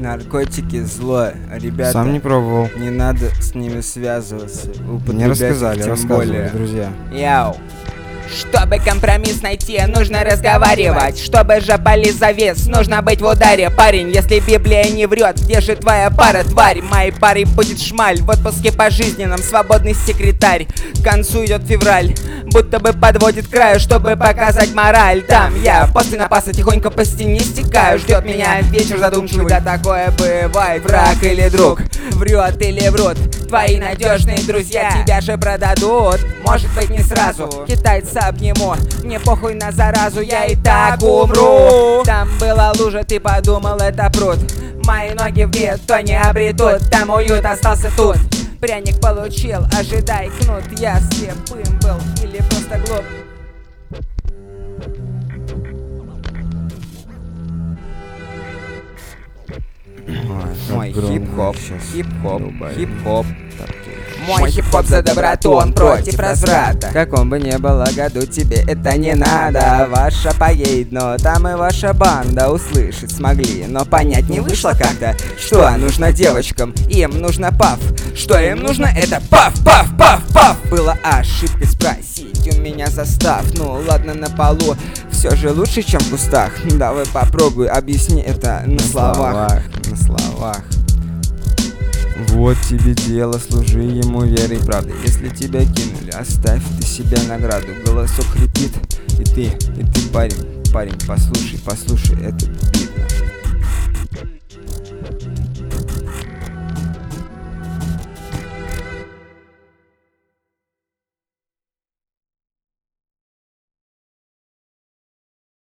Наркотики зло, ребята. Сам не пробовал. Не надо с ними связываться. Мне рассказали, тем рассказывали, более. друзья. Яу. Чтобы компромисс найти, нужно разговаривать. Чтобы же завес, нужно быть в ударе. Парень, если Библия не врет, где же твоя пара, тварь? Моей парой будет шмаль, в отпуске пожизненном, свободный секретарь. К концу идет февраль, будто бы подводит к краю, чтобы показать мораль. Там я после напаса тихонько по стене стекаю. Ждет меня вечер задумчивый, да такое бывает. Враг или друг, врет или врут, твои надежные друзья тебя же продадут. Может быть не сразу, китайца обниму, мне похуй на заразу, я и так умру. Там была лужа, ты подумал, это пруд. Мои ноги в бед, то не обретут, там уют остался тут. Пряник получил, ожидай кнут. Я слепым был или просто глуп. Мой хип-хоп, хип-хоп, хип-хоп. Мой хип-хоп за доброту, он против разврата. В каком бы ни было году, тебе это не надо. Ваша поедет, но там и ваша банда услышать смогли, но понять не вышло как-то, что нужно девочкам. Им нужно паф, что им нужно, это паф, паф, паф, паф. Было ошибкой спросить у меня состав. Ну ладно, на полу все же лучше, чем в кустах. Давай попробуй, объясни это на словах. На словах. Вот тебе дело, служи ему верой и правдой. Если тебя кинули, оставь ты себе награду. Голосок хрипит, и ты парень, послушай этот бит.